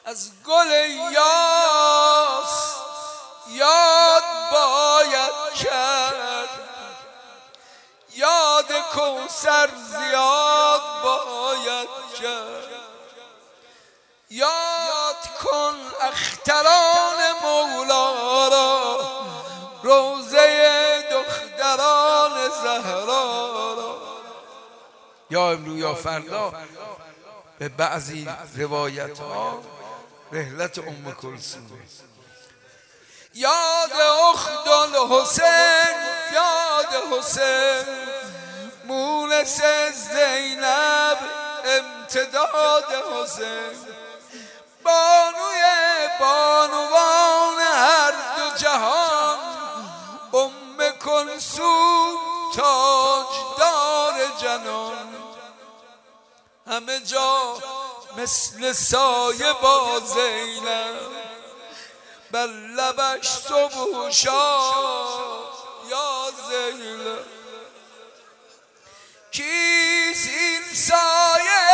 از گل یاس یاد باید کرد، یاد کوثر زیاد باید کرد. یاد کن اختران مولا را، روضه دختران زهرا را. یا امرو یا فردا به بعضی روایت ها رحلت کلثوم. یاد اخت الحسین، یاد حسین مونس زینب، امتداد حسین، بانوی بانوان هر دو جهان، کلثوم تاجدار جنان. همه جا مثل سایه با زینب، بر لبش صبح و شام یا زینب. کیست این سایه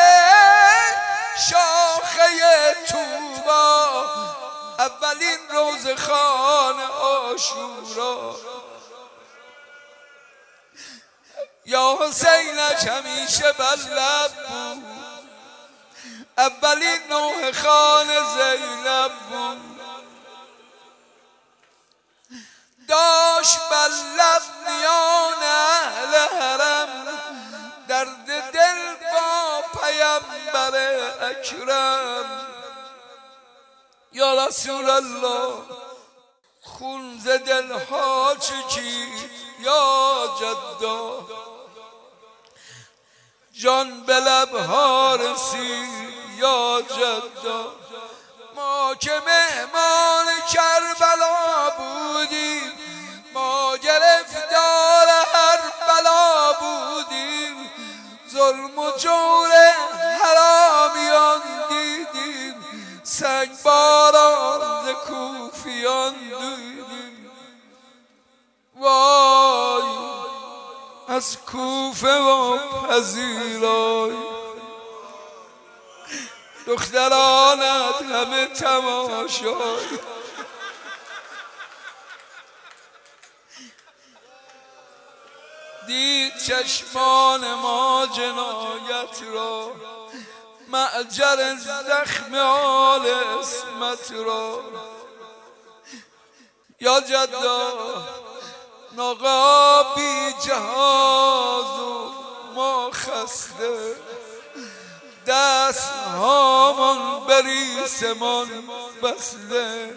شاخه طوبا، اولین روزخوان عاشورا. یا حسینش همیشه بر لب بود، اولین نوح خان زینب بود. داشت بر لب میان اهل حرم، درد دل با پیامبر اکرم. یا رسول الله خون ز دلها چکید یا جدا، جان به لبها رسید یا جدا. ما که مهمان کربلا بودیم، ما گرفتار هر بلا بودیم، ظلم و جور حرامیان دیدیم، سنگ باران ز کوفیان دیدیم. وای از کوفه و پذیرای، دخترانت همه تماشای. دید چشمان ما جنایت را، معجر زخم آل اسمت را. یا جدا ناقا بی جهاز و ما خسته، دست هامان بریسمان بسته.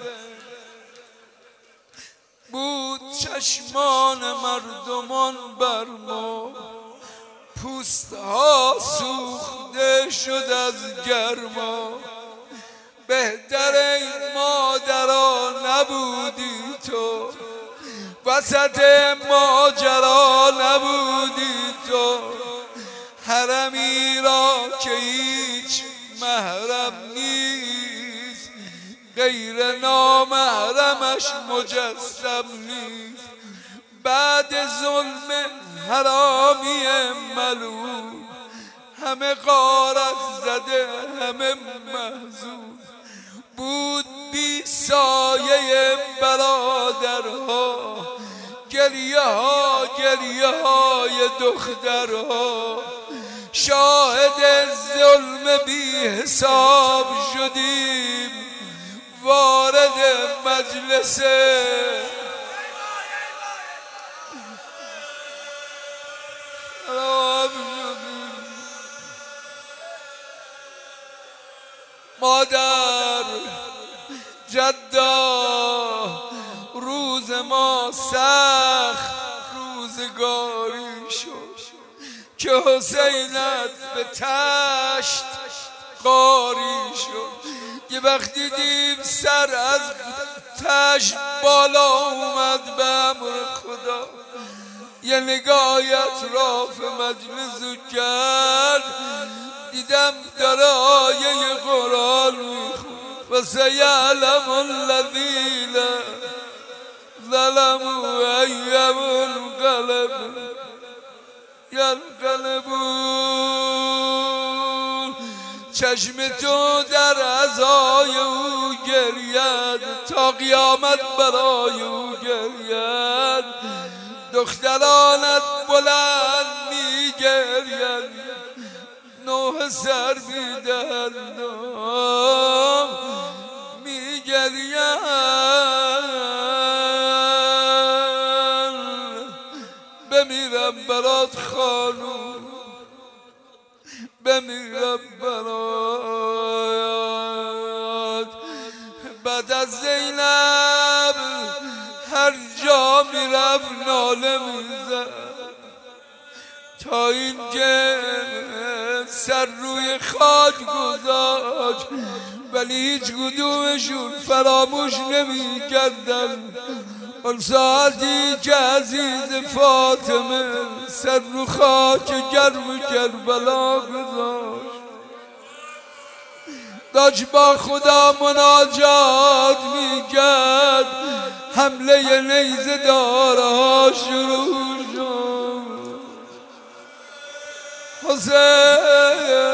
بود چشمان مردمان بر ما، پوست ها سوخته شد از گرما. بهتر ای مادرا نبودی تو، وسط ماجرا نبودی تو. حرمی را که هیچ محرم نیست، غیر نامحرمش مجسم نیست. بعد ظلم حرامی ملعون، همه غارت زده همه محزون. بود بی سایه برادرها، گریه های دخترها. شاهد ظلم بی حساب شدیم، وارد مجلس مادر. جدا روز ما سخت روزگاری شد، که حسینت به تشت قاری شد. یه وقت دیدیم سر از تشت بالا اومد به امر خدا، یه نگاه اطراف مجلس کرد، دیدم داره آیه قرآن میخوند. و سیعلم الذین ظلموا ای منقلب ینقلبون. چشم تو در عزای او گرید تا قیامت برای او گرید دخترانت بلند می گرید نوح سر بی دندان می گرید بمیرم برات خانوم بمیرم برات بعد از زینب هر جا میرفت ناله میزد تا اینکه سر روی خاک گذاشت ولی هیچ کدومشون فراموش نمی کردن اون ساعتی که عزیز فاطمه سر رو خاک گرم کربلا گذاشت داشت با خدا مناجات میکرد حمله نیزه دارها شروع شد حسین